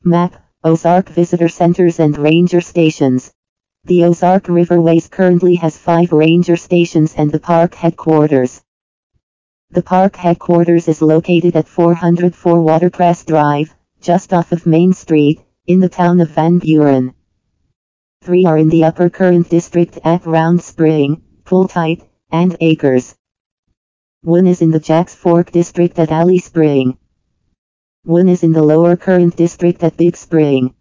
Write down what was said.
Map: Ozark Visitor Centers and Ranger Stations. The Ozark Riverways currently has 5 ranger stations and the park headquarters. The park headquarters is located at 404 Watercress Drive, just off of Main Street, in the town of Van Buren. 3 are in the Upper Current District at Round Spring, Pooltite, and Acres. 1 is in the Jacks Fork District at Alley Spring. 1 is in the Lower Current District at Big Spring.